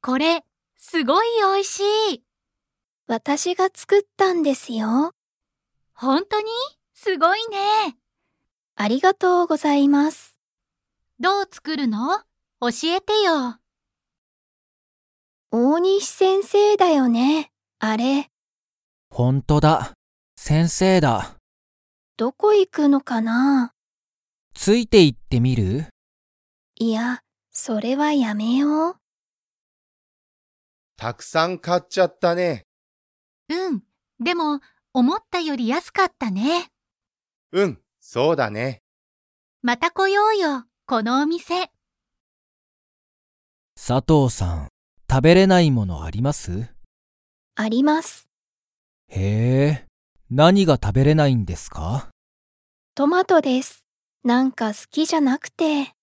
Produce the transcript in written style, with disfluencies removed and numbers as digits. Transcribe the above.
これ、すごい美味しい。 私が作ったんですよ。 本当に？すごいね。 ありがとうございます。 どう作るの？教えてよ。 大西先生だよね、あれ。 ほんとだ。先生だ。 どこ行くのかな？ ついて行ってみる？ いや、それはやめよう。 たくさん買っちゃったね。 うん。でも、思ったより安かったね。 うん、そうだね。 また来ようよ、このお店。 佐藤さん、食べれないものあります？ あります。 へえ、何が食べれないんですか？ トマトです。なんか好きじゃなくて。